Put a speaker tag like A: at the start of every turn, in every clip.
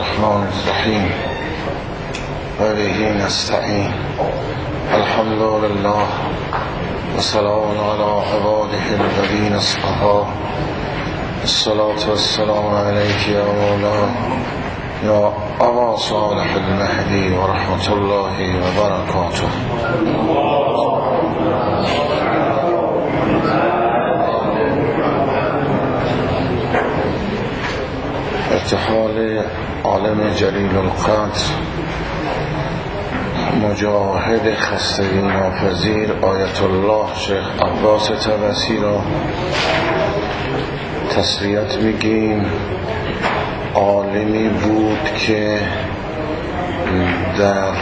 A: الرحمن الرحیم و به نستعین. الحمد لله و سلام علی عباده الذین اصطفی. الصلاة والسلام علیک یا مولا یا ابا صالح المهدی و رحمت الله و برکاته. ارتحال عالم جلیل القدر مجاهد خستگی ناپذیر آیت الله شیخ عباس طبسی را تسلیت میگیم. عالمی بود که در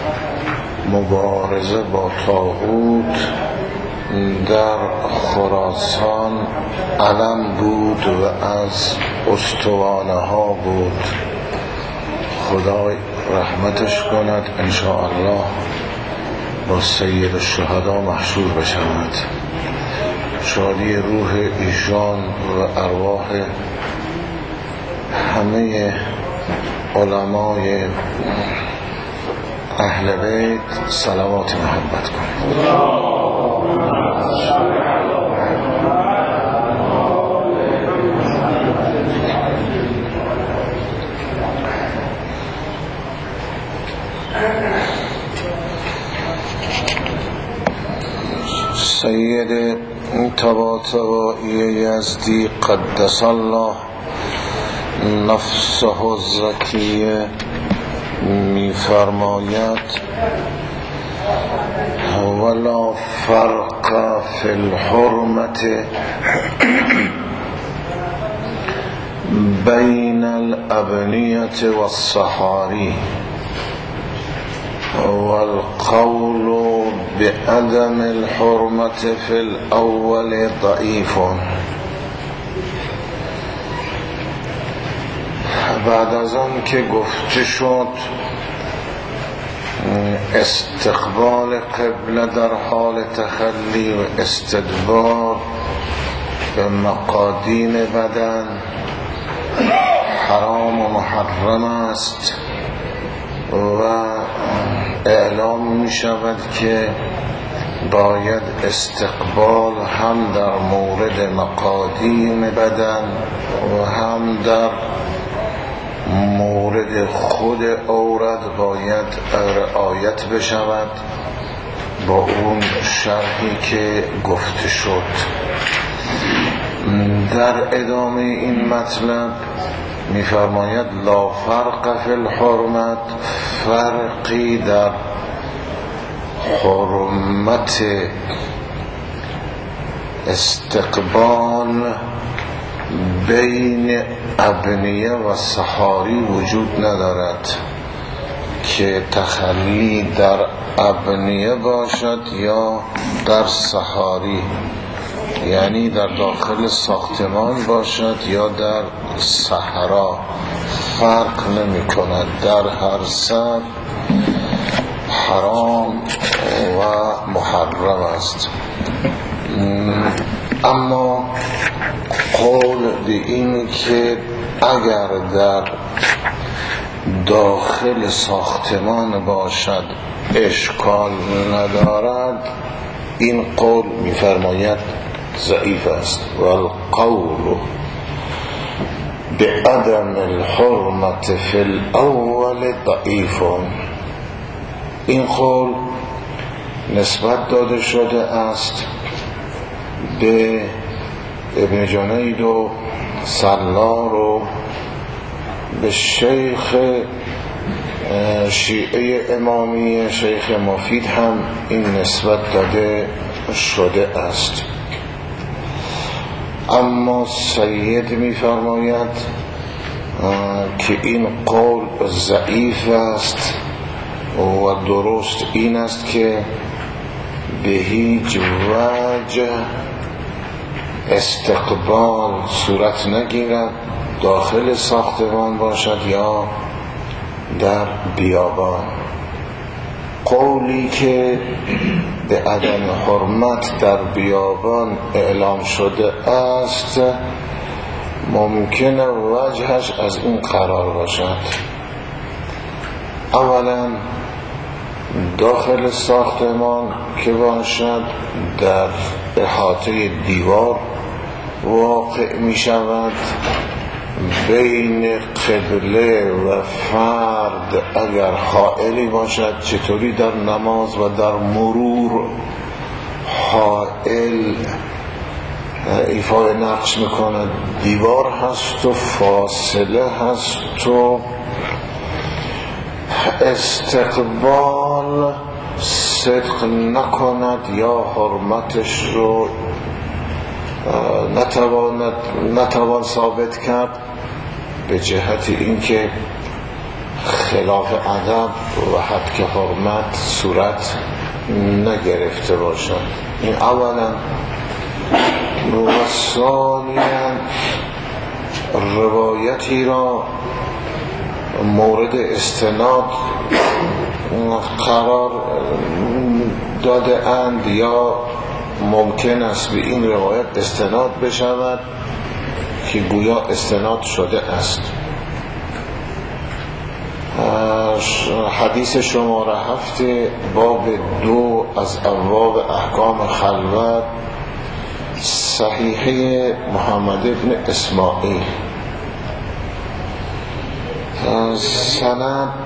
A: مبارزه با طاغوت در خراسان علم بود و از استوانه ها بود. خدا رحمتش کند، انشاءالله با سید الشهدا محشور بشود. شادی روح ایشان و ارواح همه علمای اهل بیت صلوات محبت کنید. سید طباطبایی یزدی قدس الله نفسه الزکیه می فرماید ولا فرق فی الحرمت بین الابنیة والصحاری والقول بعدم الحرمة في الأول ضعيف. بعد از آن که گفته شد استقبال قبله در حال تخلی و استدبار به مقادیم بدن حرام و محرم است و اعلام می شود که باید استقبال هم در مورد مقادیم بدن و هم در مورد خود عورت باید رعایت بشود با اون شرحی که گفته شد. در ادامه این مطلب می‌فرماید لا فرق فی الحرمت، فرقی در حرمت استقبال بین ابنیه و صحاری وجود ندارد که تخلی در ابنیه باشد یا در صحاری، یعنی در داخل ساختمان باشد یا در صحرا، فرق نمی کند. در هر سر حرام و محرم است. اما قول به این که اگر در داخل ساختمان باشد اشکال ندارد، این قول می‌فرماید ضعیف است. والقول بعدم الحرمة فی الاول ضعیف. این قول نسبت داده شده است به ابن جنید و سلار و به شیخ شیعه امامی شیخ مفید هم این نسبت داده شده است. اما سید می فرماید که این قول ضعیف است و درست این است که به هیچ وجه استقبال صورت نگیرد، داخل ساختمان باشد یا در بیابان. قولی که به عدم حرمت در بیابان اعلام شده است ممکنه وجهش از این قرار باشد اولا داخل ساختمان که باشد در احاطه دیوار واقع می شود، بین قبله و فرد اگر حائلی باشد، چطوری در نماز و در مرور حائل ایفای نقش میکنه، دیوار هست و فاصله هست و استقبال صدق نکند یا حرمتش رو نتوان ثابت کرد به جهت اینکه خلاف ادب و حد که حرمت صورت نگرفته باشد. این اولا. و ثانیا روایتی را مورد استناد قرار داده اند یا ممکن است به این روایت استناد بشود که گویا استناد شده است. حدیث شماره 7 باب 2 از ابواب احکام خلوت، صحیحه محمد ابن اسماعیل. سند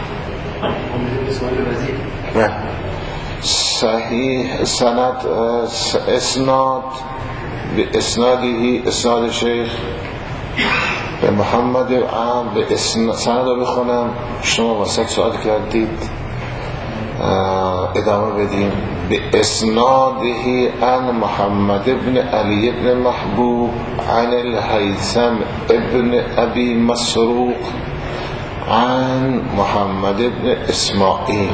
A: صحیح، سند اسناد به اسنادی، اسناد شیخ به محمد عام به سند رو بخونم، شما وسط سوال کردید ادامه بدیم. به اسناده عن محمد ابن علی ابن محبوب عن الهیثم ابن ابی مسروق عن محمد ابن اسماعیل.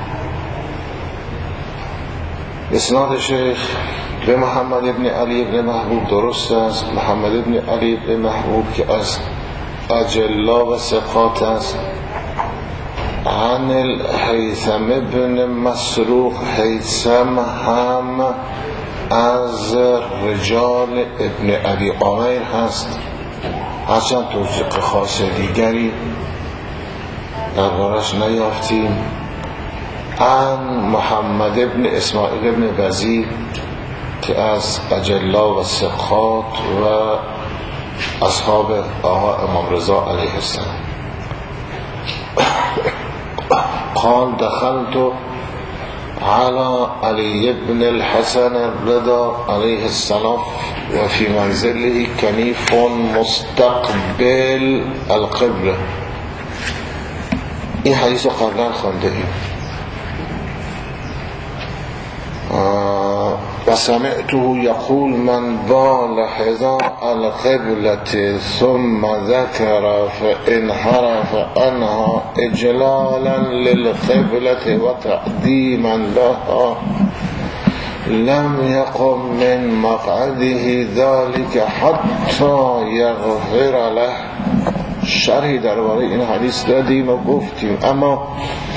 A: اسناد شیخ به محمد ابن علی ابن محبوب درست است. محمد ابن علی ابن محبوب که از اجلا و ثقات است. عن الهیثم ابن مسروق، هیثم هم از رجال ابن ابی عامر هست، هرچند توثیق خاص دیگری دربارش نیافتیم. عن محمد ابن اسماعیل ابن وزیر که از اجلا و ثقات و اصحاب آقا امام رضا علیه السلام. قال دخلت على علي بن الحسن الرضا عليه السلام وفي منزله كنيف مستقبل القبلة. این حدیث رو قبلا خونده ایم. وسمعته يقول من بال حذاء القبلة ثم ذكر فانحرف عنها إجلالا للقبلة وتقديما لها لم يقم من مقعده ذلك حتى يغفر له. شرحی درباره این حدیث دادیم و گفتیم، اما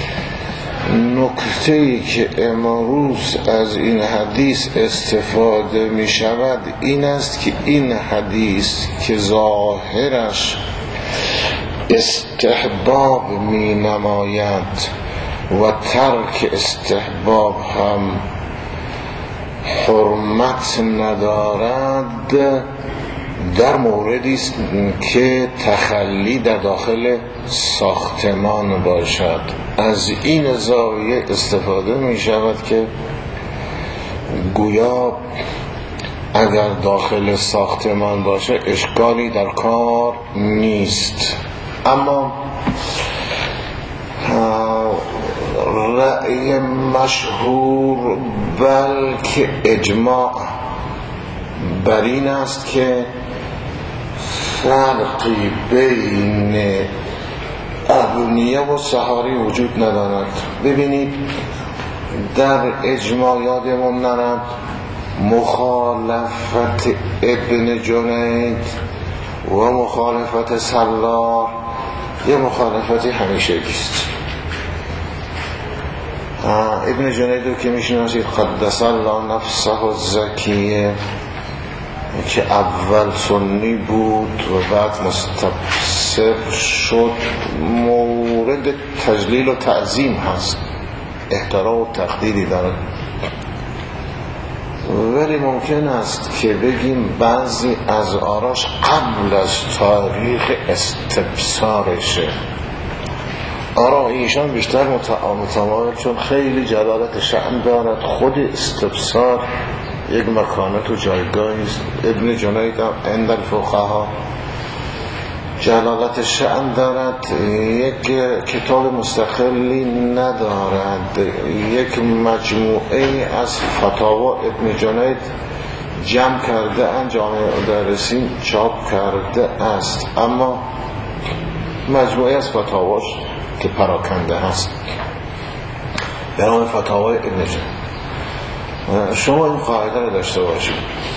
A: نکته‌ای که امروز از این حدیث استفاده می شود این است که این حدیث که ظاهرش استحباب می نماید و ترک استحباب هم حرمت ندارد، در موردی است که تخلی در داخل ساختمان باشد. از این زاویه استفاده می شود که گویا اگر داخل ساختمان باشه اشکالی در کار نیست. اما رأی مشهور بلکه اجماع بر این است که فرقی بین ابنیه و سحاری وجود ندارد. ببینید در اجماع یادمون نرد مخالفت ابن جنید و مخالفت سلار یه مخالفتی همیشگی است. ابن جنید رو که میشناسید قدس الله نفسه الزکیه که اول سنی بود و بعد مستبصر شد و مورد تجلیل و تعظیم هست، احترام و تقدیری داره، ولی ممکن است که بگیم بعضی از آراش قبل از تاریخ استبصارشه. آرا ایشان بیشتر متمایل، چون خیلی جلالت شأن دارد. خود استبصار یک مکانت و جایگاهی است. ابن جنید عند الفقها جلالت شأن دارد، یک کتاب مستقلی ندارد، یک مجموعه از فتاوا ابن جنید جمع کرده جامع مدرسین چاپ کرده است، اما مجموعه از فتاواش که پراکنده هست به نام فتاوای ابن جنید. شما این قاعده رو داشته باشید،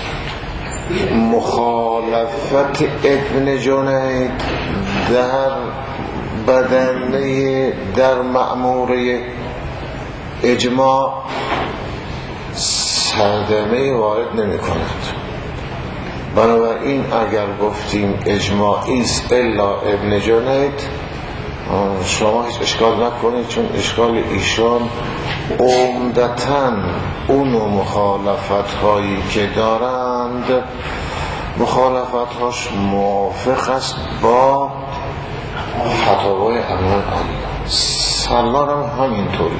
A: مخالفت ابن جنید در بدنه در مأموره اجماع صدمه وارد نمی کند. بنابراین اگر گفتیم اجماعی است الا ابن جنید، شما هیچ اشکال نکنید، چون اشکال ایشان عمدتاً اون مخالفت هایی که دارند مخالفت هاش موافق است با فتاوای امام علی. سلمان هم همینطوری.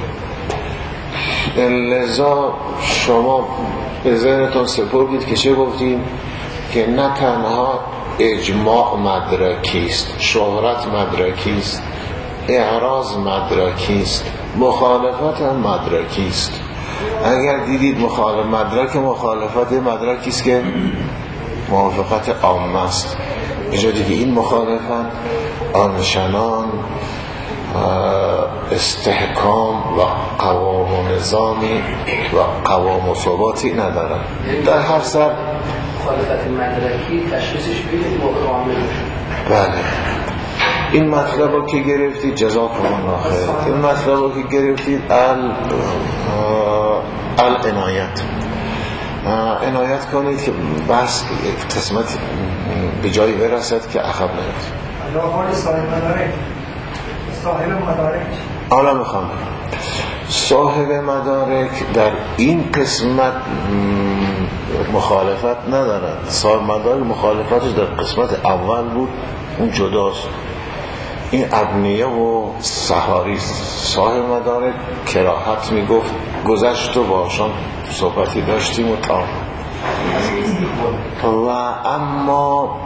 A: لذا شما به ذهنتون سپردید که چه گفتیم؟ که نه تنها اجماع مدرکی است، شهرت مدرکی است، اعراض مدرکی است، مخالفت هم مدرکی است. اگر دیدید مدرک مخالفت مدرکی است که موافقت عامه است. اینجا دیگه این مخالفت آنچنان استحکام و قوام و نظامی و قوام و ثباتی ندارن. در هر سر
B: مخالفت مدرکی تشخیصش بگید موافق عامه بشه.
A: بله، این مطلب رو که گرفتید جزاکم الله خیر. این مطلب رو که گرفتید عنایت کنید که بس قسمت به جایی برسد که عقب نرید.
C: صاحب مدارک
A: حالا میخوام صاحب مدارک در این قسمت مخالفت ندارد. صاحب مدارک مخالفتش در قسمت اول بود، اون جداست. این ابنیه و سحاری صاحب مدارک کراهت میگفت. گذشت و باشان صحبتی داشتیم و تا و اما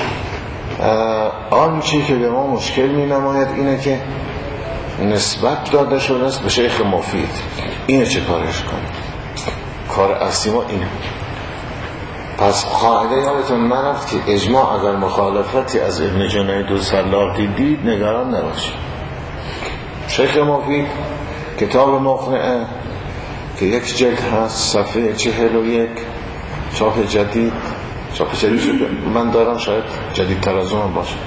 A: آنچه که به ما مشکل می نماید اینه که نسبت داده شده است به شیخ مفید. اینه چه کارش کنیم؟ کار اصلی ما اینه. پس قاعده یادتون نرفت که اجماع اگر مخالفتی از ابن جنید و صلاح دیدید نگران نباشید. شیخ مفید کتاب مقنعه که یک جلد هست، صفحه 41، چاپ جدید شده. من دارم، شاید جدیدتر از اون باشه.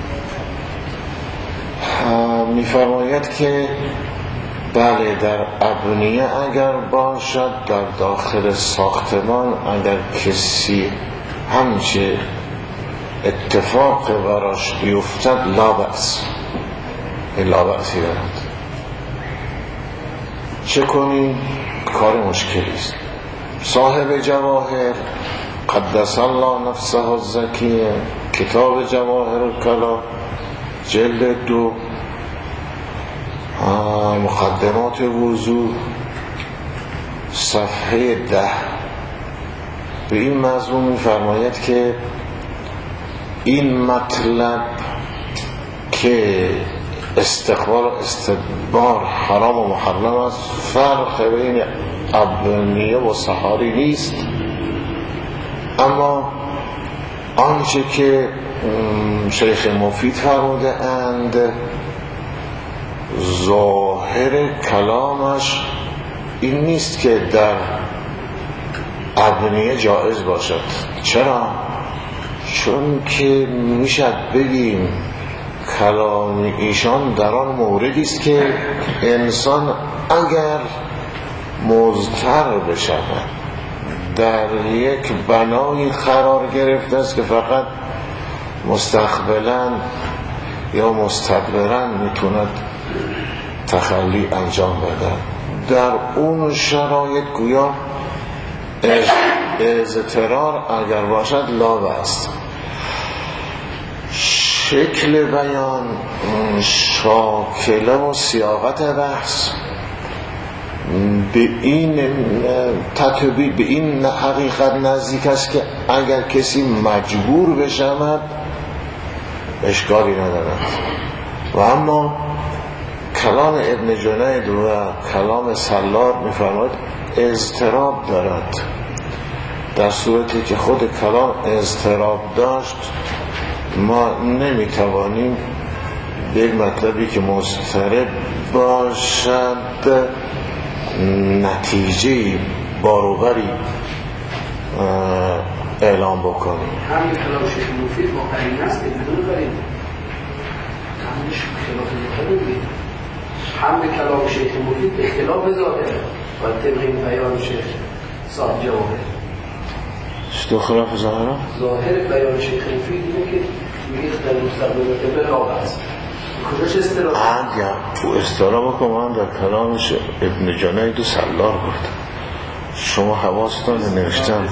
A: میفرماید که بله در ابنیه اگر باشد، در داخل ساختمان اگر کسی همچه اتفاق براش بیفتد لا بأس، لا بأسی دارد. چه کنیم؟ کار مشکلی است. صاحب جواهر قدس الله نفسه الزکیه، کتاب جواهر الکلا جلد 2 مقدمات وضو صفحه 10 به این مضمون می‌فرماید که این مطلب که استقبال و استدبار حرام و محرم است، فرق بین ابنیه و سحاری نیست، اما آنچه که شیخ مفید فرموده اند ظاهر کلامش این نیست که در ابنیه جائز باشد. چرا؟ چون که میشد بگیم کلام ایشان در آن موردی است که انسان اگر مضطر بشود در یک بنایی قرار گرفته است که فقط مستقبلا یا مستدبرا میتوند تخلی انجام بدن. در اون شرایط گویا اضطرار اگر باشد لا بأس. شکل بیان، شاکله و سیاقت بحث به این تطبیق، به این حقیقت نزدیک است که اگر کسی مجبور بشود اشکالی ندارد. و اما کلام ابن جنید و کلام سلار می‌فرماید اضطراب دارد. در صورتی که خود کلام اضطراب داشت ما نمیتوانیم به یک مطلبی که مضطرب باشد نتیجه باروبری اعلام بکنیم.
B: همین کلام شیخ مفید با قرینه است، بدون قرینه همینش خلاف ظاهره. همین کلام شیخ مفید اختلاف ظاهره و طبق بیان شیخ صاحب جواهر.
A: چطور خلاف ظاهره؟
B: ظاهر بیان شیخ مفید اینه که میگه در مستقبل قبل راه است. کجاش استراب؟
A: اگر تو استراب که من در کلامش ابن جنید و سلار گفتم، شما حواستان نوشتم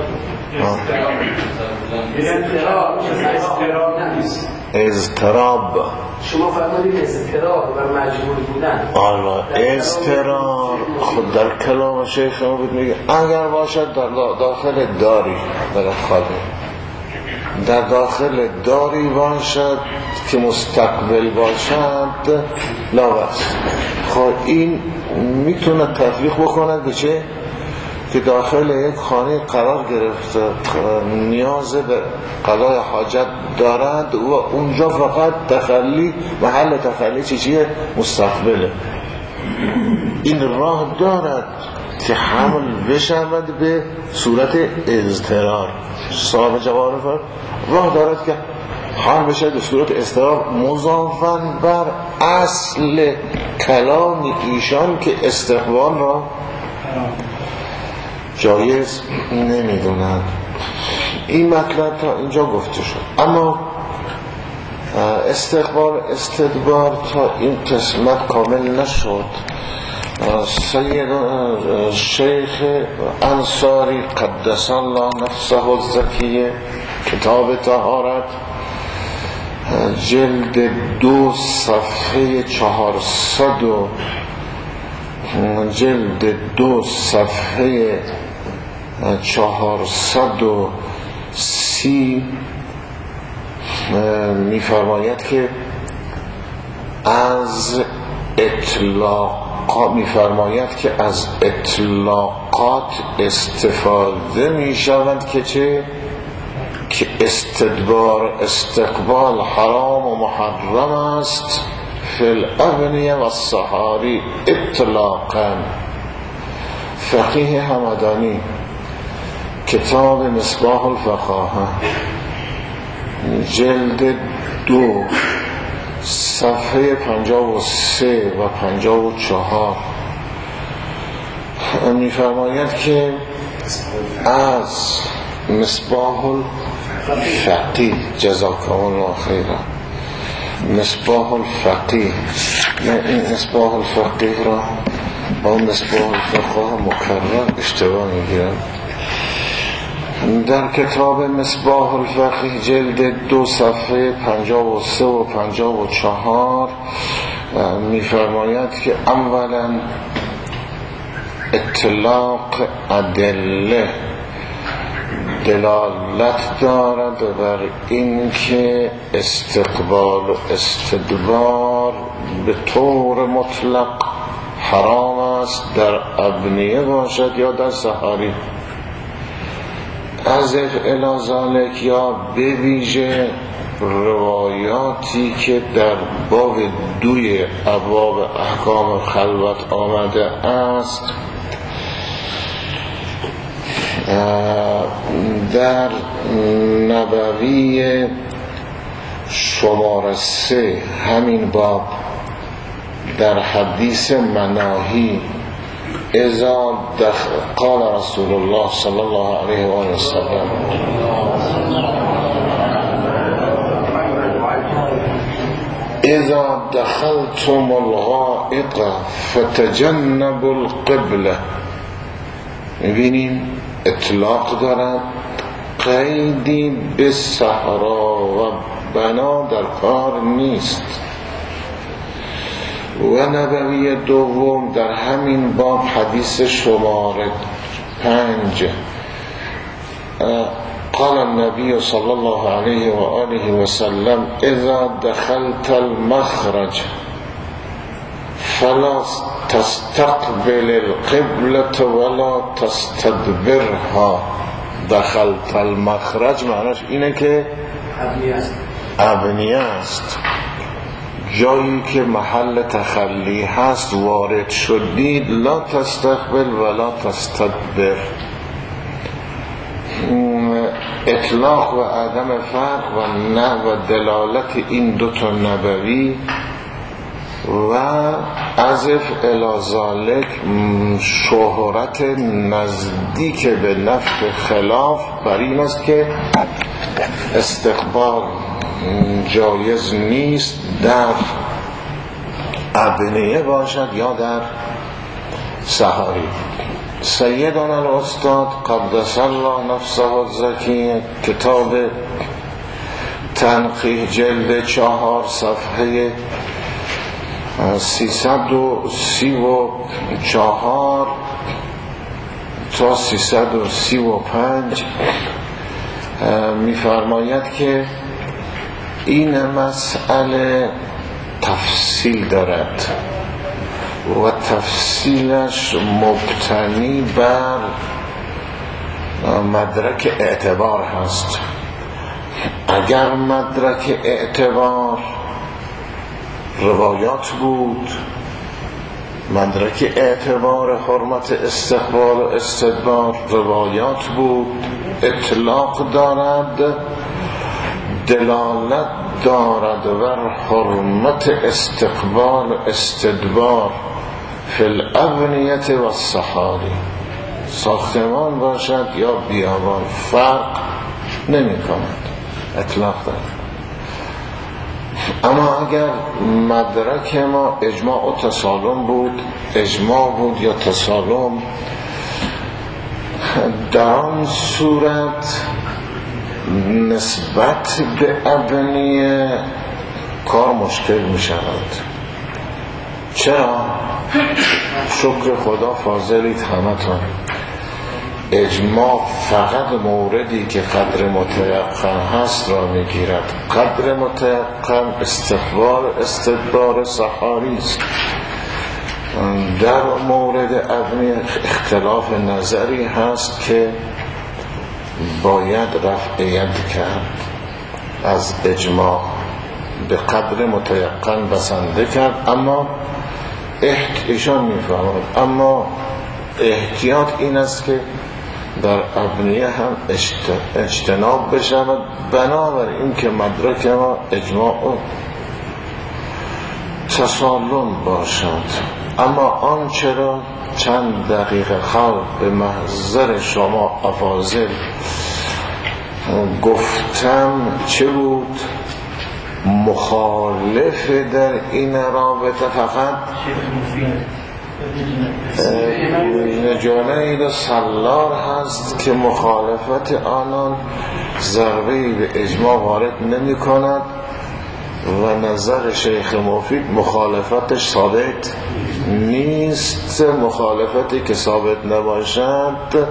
A: اضطراب.
B: شما فرمودید اضطرار و مجبور بودن.
A: آلا اضطرار خود در کلام شیخ مفید میگه اگر باشد در داخل داری، در داخل داری باشد که مستقبل باشد لا بأس. خب این میتونه تطبیق بکند به چه؟ که داخل یک خانه قرار گرفته، نیاز به قضای حاجت دارد و اونجا فقط تخلی، محل تخلی چیه؟ مستقبله. این راه دارد که حمل بشود به صورت اضطرار. صاحب جواهر راه دارد که حمل بشود به صورت اضطرار مضافاً بر اصل کلام ایشان که استقبال را جایز نمیدونند. این مطلب تا اینجا گفته شد. اما استقبال استدبار تا این قسمت کامل نشد. سید شیخ انصاری قدس الله نفسه الزکیه کتاب طهارت جلد 2 صفحه 400 جلد 2 صفحه 430 می‌فرماید که از اطلاقات استفاده می‌شود که چه؟ که استقبال حرام و محرم است فی الابنیه و الصحاری اطلاقا. فقیه همدانی کتاب مصباح الفقاهه جلد 2 صفحه 53 و 54 می‌فرماید که از مصباح الفقیه جزاک الله خیرا، مصباح الفقیه، این مصباح الفقیه را با مصباح الفقه مکرر اشتباه میگیرم. در کتاب مصباح الفقیه جلد 2 صفحه 53 و 54 می‌فرماید که اولا اطلاق ادله دلالت دارد بر این که استقبال و استدبار به طور مطلق حرام است، در ابنیه باشد یا در صحاری. از الی ذالک یا به ویژه روایاتی که در باب 2 ابواب احکام خلوت آمده است در نبوی شماره 3 همین باب در حدیث مناهی اذا قال رسول الله صلی الله علیه و آله وسلم اذا دخلتم الغائط فتجنبوا القبله. میبینین اطلاق دارد، قیدی به صحرا و بنا در کار نیست. و نبوی دوم در همین باب حدیث شماره 5 قال النبي صلى الله عليه وآله وسلم اذا دخلت المخرج فلا تستقبل القبلة ولا تستدبرها. دخلت المخرج معناش اینه که ابنیه است، جایی که محل تخلی هست وارد شدید. لا تستقبل ولا تستدبر. اطلاق و عدم فرق و نه و دلالت این دوتا نبوی و عزف الی ذالک شهرت نزدیک به نفع خلاف بر این است که استقبال جایز نیست در ابنیه باشد یا در صحاری. سیدنا الاستاد قدس الله نفسه الزکی کتاب تنقیح جلد 4 صفحه 334 تا 335 می‌فرماید که این مسئله تفصیل دارد و تفصیلش مبتنی بر مدرک اعتبار هست. اگر مدرک اعتبار روایات بود، مدرک اعتبار حرمت استقبال و استدبار روایات بود، اطلاق دارد، دلالت دارد بر حرمت استقبال و استدبار فی الابنیت و الصحاری، ساختمان باشد یا بیابان فرق نمی کند، اطلاق دارد. اما اگر مدرک ما اجماع و تسالم بود، اجماع بود یا تسالم، در آن صورت نسبت به ابنیه کار مشکل می شود. چرا؟ شکر خدا فاضلید همتون. اجماع فقط موردی که قدر متیقن هست را می گیرد. قدر متیقن استقبال استدبار صحاری است. در مورد ابنیه اختلاف نظری هست که باید رفع ید کرد، از اجماع به قدر متیقن بسنده کرد. اما ایشان میفهمد، اما احتیاط این است که در ابنیه هم اجتناب بشود، بنابراین که مدرک ما اجماع و تسالم باشد. اما آنچه را چند دقیقه خلق به محضر شما افاضل گفتم چه بود؟ مخالف در این رابطه فقط نجانه سالار هست که مخالفت آنان ضربه‌ای به اجماع وارد نمی کند و نظر شیخ مفید مخالفتش ثابت نیست. مخالفتی که ثابت نباشد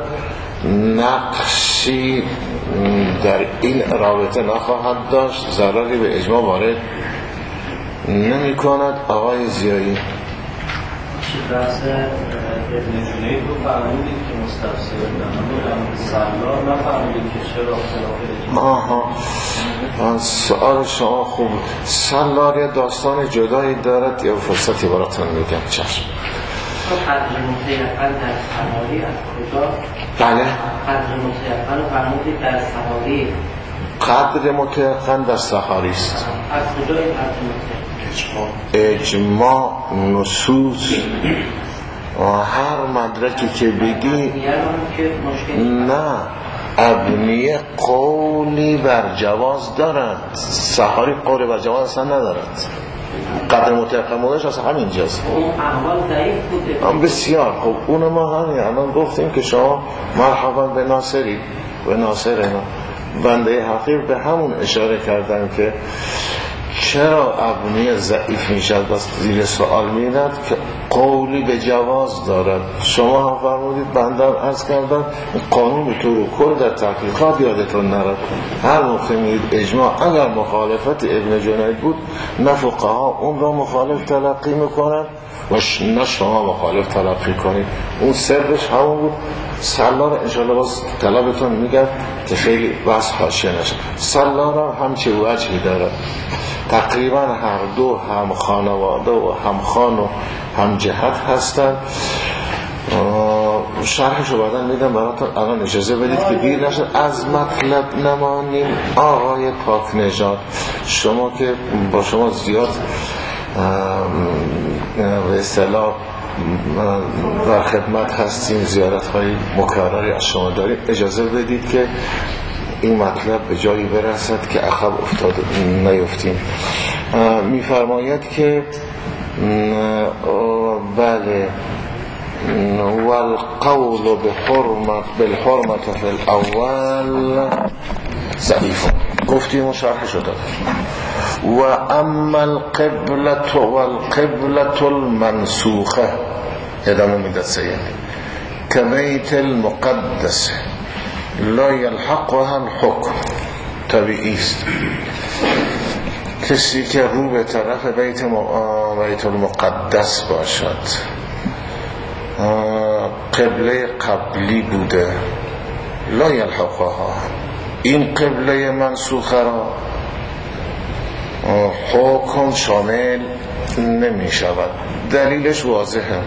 A: نقشی در این رابطه نخواهد داشت، ضرری به اجماع وارد نمی کند. آقای زیایی
C: بحث ابن جنید رو فرمودید که مستفسر نمود سالار نفرمودید که چرا خلاف
A: سؤال شما خوب. سالار یا داستان جدایی دارد یا فرصتی براتون میگم. چشم.
C: قدر متیقن در سحاری از کجا؟
A: بله،
C: قدر متیقن رو فرمودید در سحاری.
A: قدر متیقن در سحاری است.
C: از کجا این قدر متیقن؟
A: اجماع، نصوص و هر مدرکی که بگی. نه، ابنیه قولی بر جواز دارد، سحاری قولی بر جواز اصلا ندارد. قدر متقمونش از همینجاست.
C: اون احوال ضعیف بوده
A: بسیار خب. اون ما همین الان گفتیم که شما مرحبا به ناصری به ناصرنا. بنده حقیر به همون اشاره کردن که چرا ابنی ضعیف میشد و زیر سوال میرد که قولی به جواز دارد. شما هم فرمودید بندم عرض کردن قانون به طور کل در تحقیقات یادتون نرد هر موقع میدید اجماع اگر مخالفت ابن جنید بود نه فقها اون را مخالف تلقی میکنن و نه شما مخالف تلقی کنید. اون سرش همون بود. سلا را انشاءالله باز طلبتون میگم که خیلی بحث حاشیه نشه. سلا را همچه وجهی داره، تقریبا هر دو هم خانواده و هم خان و هم جهت هستن. شرحشو بعداً میدم براتون. الان اجازه بدید که دیر نشد از مطلب نمانیم. آقای پاک نژاد، شما که با شما زیاد به اصطلاح در خدمت هستیم، زیارت‌های مکرری از شما داریم، اجازه بدید که این مطلب به جایی برسد که عقب افتاده نیفتیم. میفرماید که بله والقول بالحرمت فی الاول ضعیف. گفتیم و شرح شده. و اما القبلة والقبلة المنسوخه ادامه میداد سید که بیت المقدس لا یلحقها الحکم. طبیعی است کسی که رو به طرف بیت المقدس باشد، قبله قبلی بوده، لا یلحقها، این قبله منسوخه را حکم شامل نمی شود. دلیلش واضحه.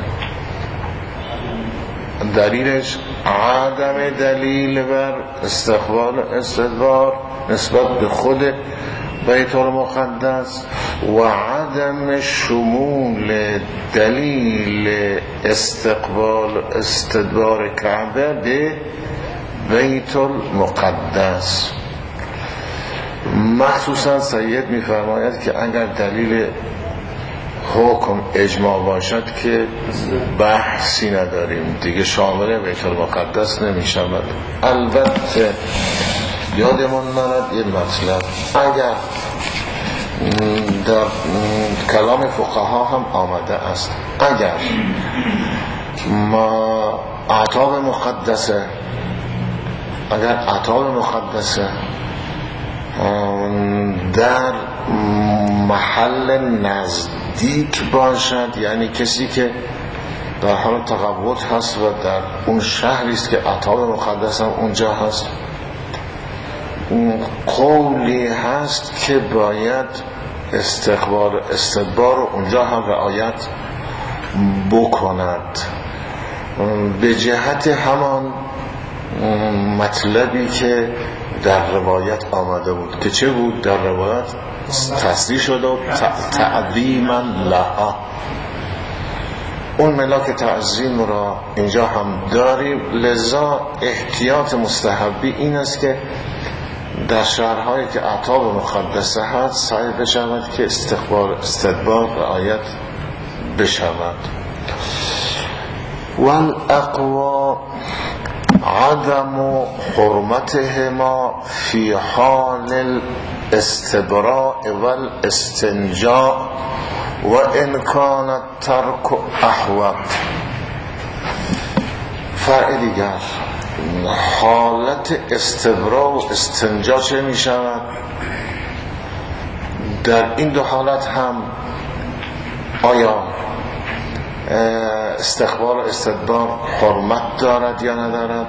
A: دلیلش عدم دلیل بر استقبال استدبار نسبت به خود بیت المقدس و عدم شمول دلیل استقبال استدبار کعبه به بیت المقدس. مخصوصا سید میفرماید که اگر دلیل حکم اجماع باشد که بحثی نداریم دیگه، شامل بیت المقدس نمیشود. البته یادمون نرد یه مطلب، اگر در کلام فقها هم آمده است اگر ما اعتاب مقدسه، اگر اعتاب مقدسه در محل نزدیک باشد، یعنی کسی که در حال تقوت هست و در اون شهری است که اعتاب مقدس هم اونجا هست، قولی هست که باید استقبال استدبار رو اونجا هم رعایت بکند به جهت همان مطلبی که در روایت آمده بود که چه بود؟ در روایت تصریح شده و تعظیما لها. اون ملاک تعظیم را اینجا هم داریم. لذا احتیاط مستحبی این است که در شهرهایی که اعتاب مقدسه هست سعی بشود که استقبال استدبار رعایت بشود. والاقوى عدم حرمتهما في حال الاستبراء والاستنجاء وان كان الترك احوط. فرع دیگر، حالت استبراء و استنجا چه می شود؟ در این دو حالت هم آیا استقبال و استدبار حرمت دارد یا ندارد؟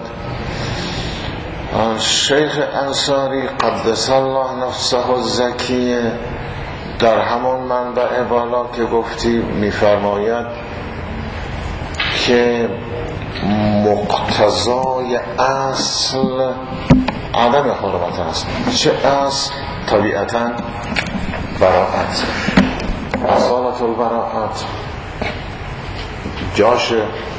A: شیخ انصاری قدس الله نفسه الزکیه در همون منبع بالا که گفتی میفرماید که مقتضای اصل عدم حرمت است. چه اصل؟ طبیعتا براءت، اصالت البراءت جاش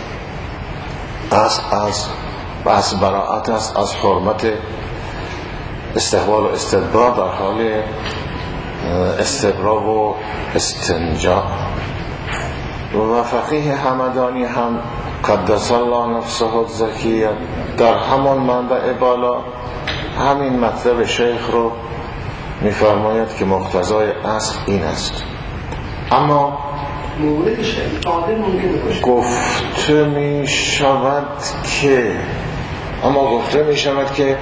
A: از براءت است از حرمت استقبال و استدبار در حال استبرا و استنجا. و فقیه همدانی هم قدس الله نفسه الزکیه در همان منبع بالا همین مطلب شیخ رو می‌فرماید که مقتضای اصل این است. اما گفته می شود که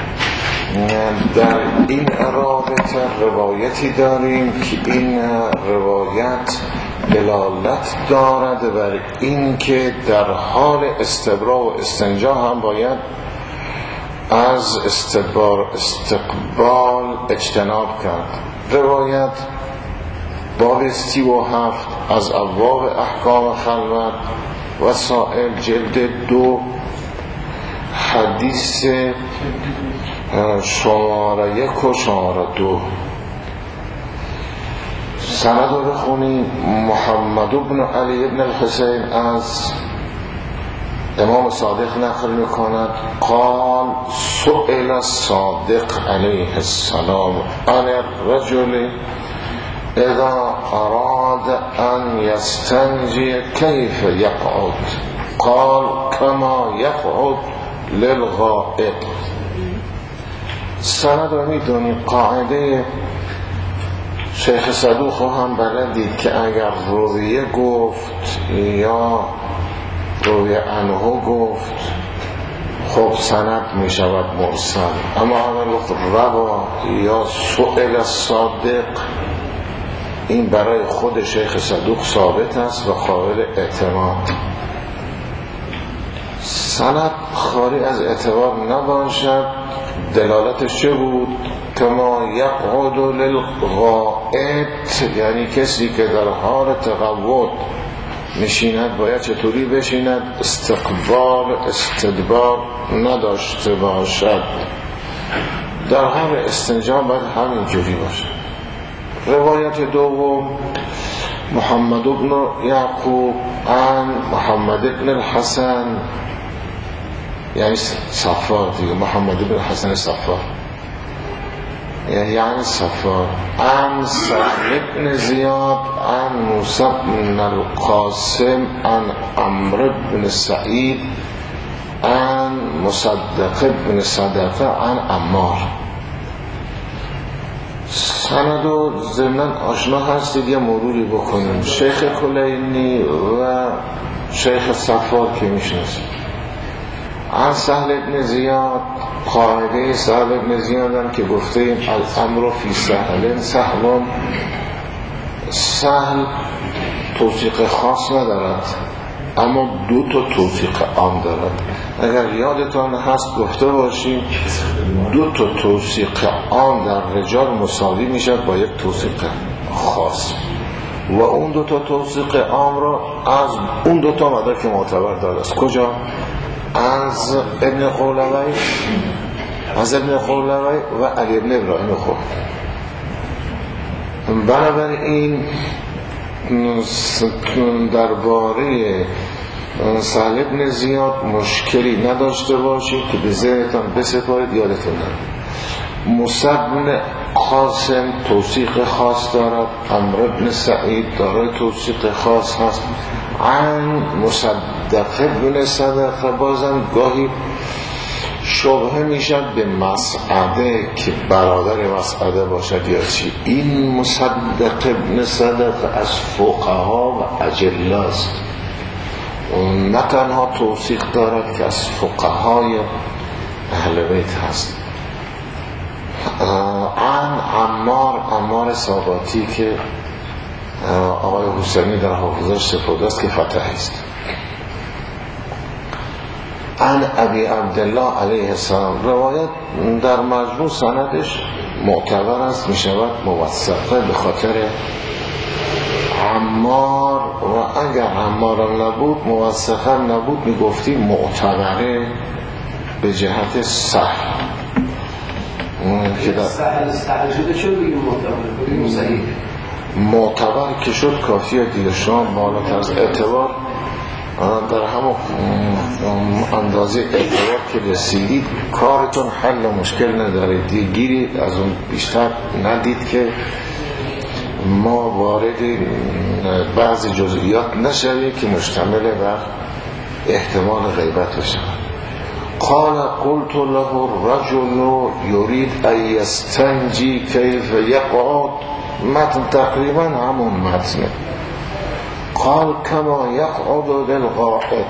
A: در این رابطه روایتی داریم که این روایت دلالت دارد بر این که در حال استبرا و استنجا هم باید از استقبال اجتناب کرد. روایت باب 37 از ابواب احکام خلوت وسائل جلد 2 حدیث شماره 1 و شماره 2 سند رو بخونیم. محمد بن علی بن الحسین از امام صادق نقل میکند قال سئل الصادق علیه السلام عن الرجل اذا اراد ان يستنجي كيف يقعد قال كما يقعد للغائب. سند رو میدونی قاعده شیخ صدوق هم بلدید که اگر رویه گفت یا روی عنه گفت خب سند می شود مرسل، اما اگر گفت روا یا سئل الصادق این برای خود شیخ صدوق ثابت است و قابل اعتماد. سند خالی از اعتبار نباشد دلالتش چه بود؟ کما یقعد للغائب، یعنی کسی که در حال تقوت نشیند باید چطوری بشیند؟ استقبال استدبار نداشته باشد. در حال استنجا باید همین جوری باشد. روایت دوم محمد بن یعقوب عن محمد بن الحسن، یعنی صفار دیگه، محمد بن الحسن صفار یعنی صفار عن سهل بن زیاد عن موسی بن القاسم عن عمرو بن سعید عن مصدق بن صدقه عن عمار. سندو ضمن آشنا هستید یه مروری بکنیم. شیخ کلینی و شیخ صفار که میشناسید. عن سهل بن زیاد، قاعده سهل بن زیادن که گفتیم الامر فی سهل توثیق خاص ندارد اما 2 تا توثیق عام دارد. اگر یادتان هست گفته باشیم 2 تا توثیق عام در رجال مساوی میشد با یک توثیق خاص و اون 2 تا توثیق عام را از اون 2 تا مدرک معتبر دارد. از کجا؟ از ابن خولوی و علی ابن ابراهیم خود. بنابراین درباره سهل بن زیاد مشکلی نداشته باشید که به ذهنتان بسپارید، یادتون نره. موسی بن قاسم توثیق خاص دارد، عمرو بن سعید دارای توثیق خاص هست. عن مصدق بن صدقه بازم گاهی شبهه میشد به مسعده که برادر مسعده باشد یا چی. این مصدق بن صدقه از فقها و اجله است، نه تنها توثیق دارد که از فقهای اهل بیت هست. عن عمار ساباتی که آقای حسینی در حافظش سپرده است که فتحی است. عن ابی عبدالله علیه السلام. روایت در مجموع سندش معتبر است، می شود موثقه به خاطر عمار، و اگر عمار نبود موثقه نبود می گفتیم معتبره به جهت سهل.
B: سهل شده چون بگیم معتبره؟
A: معتبر که شد کافیه دیگه. شما بالاتر از اعتبار در همون اندازه اعتبار که رسیدید کارتون حل مشکل ندارید دیگه، گیرید از اون بیشتر ندید که ما وارد بعضی جزئیات نشویم که مشتمل بر احتمال غیبت بشه. قال قلت له الرجل يريد ان يستنجي كيف يقعد، متن تقریبا همون متنه. قال كما يقعد للغائط.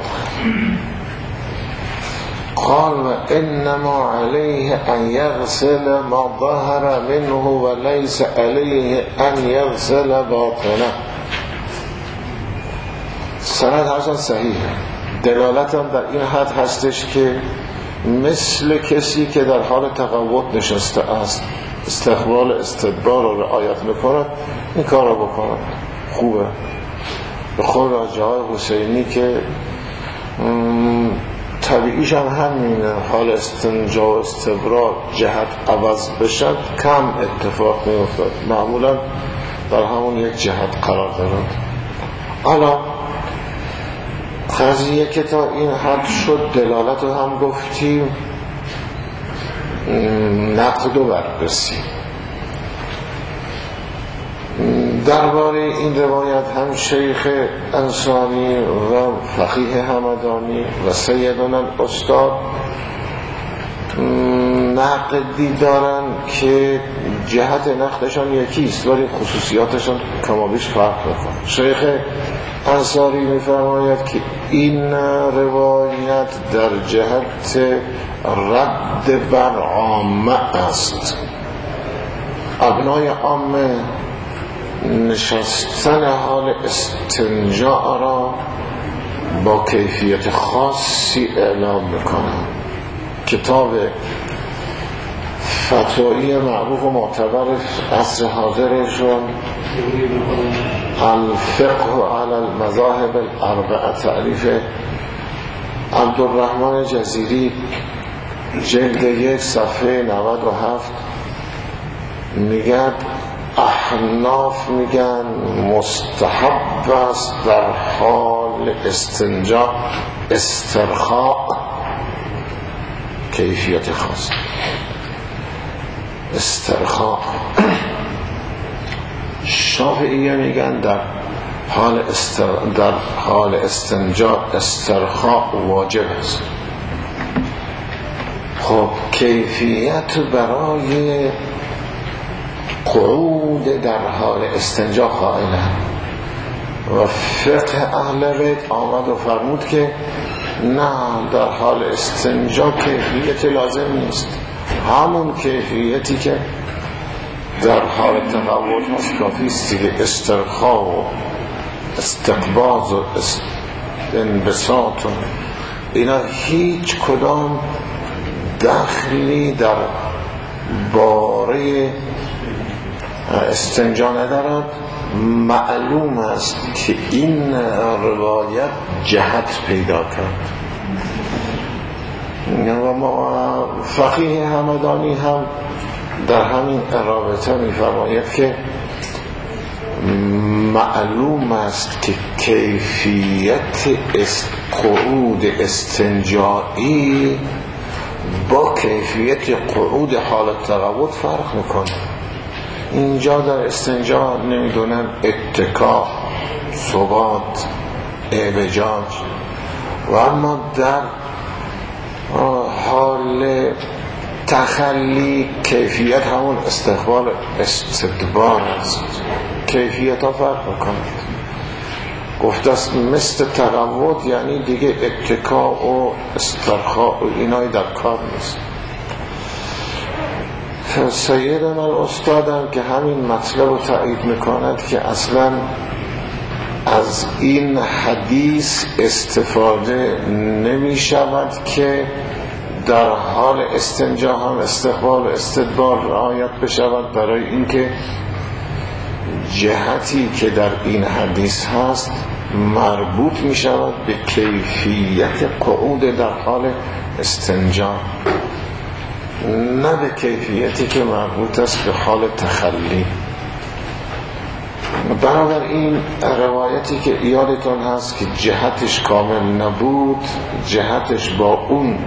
A: قال وإنما عليه أن يغسل ما ظهر منه وليس عليه أن يغسل باطنه. سند هرچند صحیحه، دلالتم در این حد هستش که مثل کسی که در حال تقوت نشسته است استقبال استدبار رو رعایت میکنه این کار رو بکنه، خوبه. به خود راجعه های حسینی که طبیعیش هم همینه، حال استنجا و استبرار جهت عوض بشد کم اتفاق میافتد، معمولا در همون یک جهت قرار دارد. حالا قضیه که تا این حد شد دلالت رو هم گفتیم، نقد رو بررسیم. درباره این روایت هم شیخ انصاری و فقیه همدانی و سیدنا استاد نقدی دارن که جهت نقدشان یکیست ولی خصوصیاتشان کمابیش فرق میکنه. شیخ انصاری میفرماید که این روایت در جهت رد بر عامه است. ابنای عامه نشستن حال استنجاء را با کیفیت خاصی اعلام میکنن. کتاب فتوایی معروف و معتبر عصر حاضرشون الفقه علی المذاهب الاربعه تعریف عبدالرحمن جزیری جلد 1 صفحه 97 میگن احناف میگن مستحب است در حال استنجا استرخاء کیفیت خاص استرخاء. شافعیه میگن در حال استنجا استرخاء واجب است. خب کیفیت برای قعود در حال استنجا قائله و فقه اهل بیت آمد و فرمود که نه، در حال استنجا کیفیت لازم نیست، همون کیفیتی که در حال تقوت هست کافی است دیگه. استرخاء و استقباض و انبساط و اینا هیچ کدام دخلی در باره استنجا ندارد. معلوم است که این روایت جهت پیدا کرد و فقیه همدانی هم در همین رابطه می‌فرماید که معلوم است که کیفیت قعود استنجایی با کیفیت قعود حالت تقوت فرق میکنه. اینجا در استنجا نمیدونن اتکا، ثبات، اعوجاج، و اما در حال تخلی کیفیت همون استقبال استدبار است. کیفیت ها فرق میکنه. گفته است مثل تقوت یعنی دیگه اتکا و استرخاء و اینای در کار نیست. سیدنا استادم که همین مطلب رو تایید میکند که اصلا از این حدیث استفاده نمی شود که در حال استنجا هم استقبال و استدبار رعایت بشود، برای اینکه جهتی که در این حدیث هست مربوط می شود به کیفیت قعود در حال استنجا، نه به کیفیتی که مربوط است به حال تخلی. برابر این روایتی که یادتون هست که جهتش کامل نبود، جهتش با اون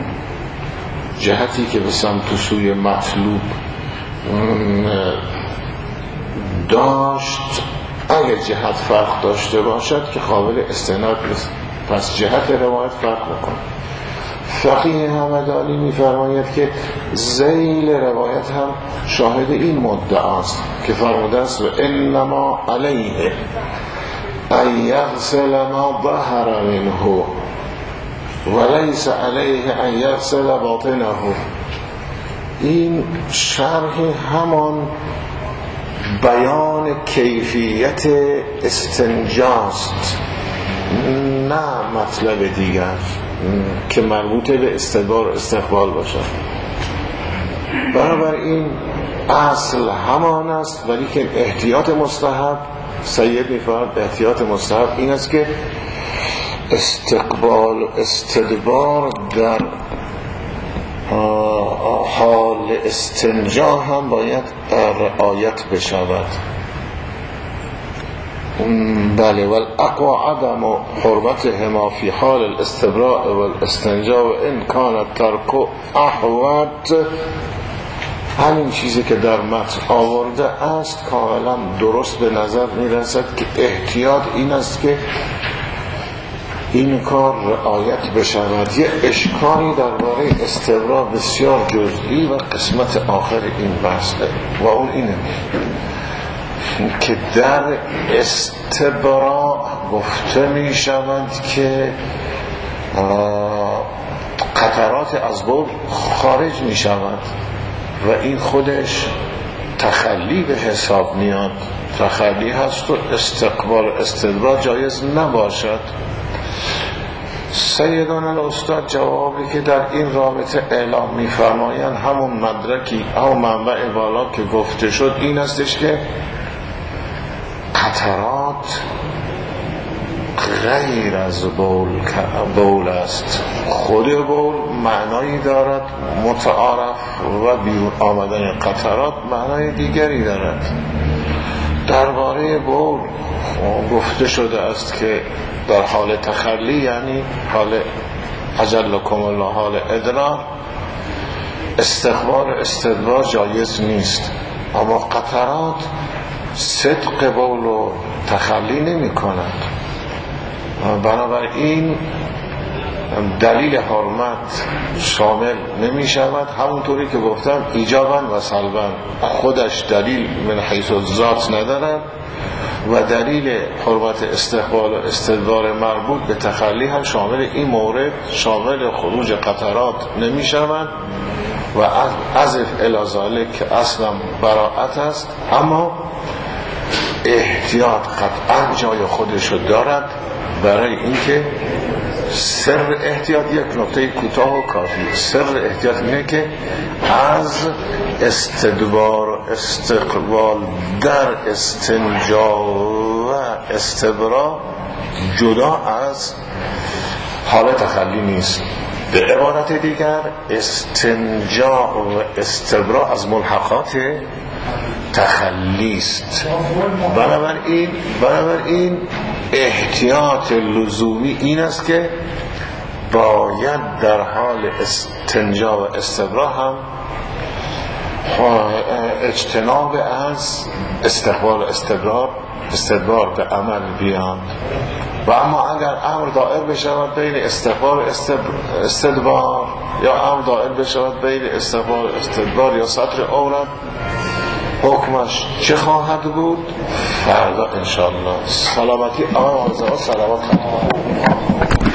A: جهتی که به سمت سوی مطلوب داشت اگه جهت فرق داشته باشد که قابل استناد نیست، پس جهت روایت فرق میکنه. فقیه همدانی میفرماید که ذیل روایت هم شاهد این مدعاست که فرموده است و انما علیه ان یغسل ما ظهر منه ولیس علیه ان یغسل باطنه. این شرح همان بیان کیفیت استنجاست، نه مطلب دیگر که مربوط به استدبار و استقبال باشد. بنابراین اصل همان است، ولی که احتیاط مستحب، سید می‌فرماید احتیاط مستحب این است که استقبال و استدبار در حال استنجا هم باید رعایت بشود. بله، والاقوى عدم حرمتهما في حال الاستبراء والاستنجاء وان كان الترك احوط. همین چیزی که در متن آورده است کاملا درست به نظر میرسد که احتیاط این است که این کار رعایت بشود. یه اشکالی درباره استبراء بسیار جزئی و قسمت آخر این بحثه و اون اینه که در استبراء گفته می شود که قطرات از بول خارج می شود و این خودش تخلی به حساب میاد، تخلی هست و استقبال استدبار جایز نباشد. سیدان الاستاد جوابی که در این رابطه اعلام می‌فرمایند همون مدرکی او منبع بالا که گفته شد این استش که قطرات غیر از بول است. خود بول معنایی دارد متعارف و بیرون آمدن قطرات معنای دیگری دارد. درباره بول گفته شده است که در حال تخلی یعنی حال اجلکم الله حال ادرار استقبال و استدبار جایز نیست، اما قطرات صدق بول و تخلی نمی کند. بنابراین دلیل حرمت شامل نمی شود، همونطوری که گفتم ایجابا و سلبا خودش دلیل من حیث الذات ندارد و دلیل حرمت استقبال و استدبار مربوط به تخلی هم شامل این مورد شامل خروج قطرات نمی شود و عزف الی ذالک که اصلا براءت است، اما احتیاط قطعا جای خودشو دارد. برای اینکه سر احتیاط یک نکته کوتاه و کافی، سر احتیاط اینه که از استدبار و استقبال در استنجا و استبرا جدا از حال تخلی نیست. به عبارت دیگر استنجا و استبرا از ملحقات تخلی است. بنابراین احتیاط لزومی این است که باید در حال استنجا و استبرا هم اجتناب از استقبال و استدبار به عمل بیان. و اما اگر امر دائر بشود بین استقبال و استدبار یا امر دائر بشود بین استقبال و استدبار یا سطر عورت، حکمش چه خواهد بود؟ فردا انشاءالله. سلامتی آقا و سلامت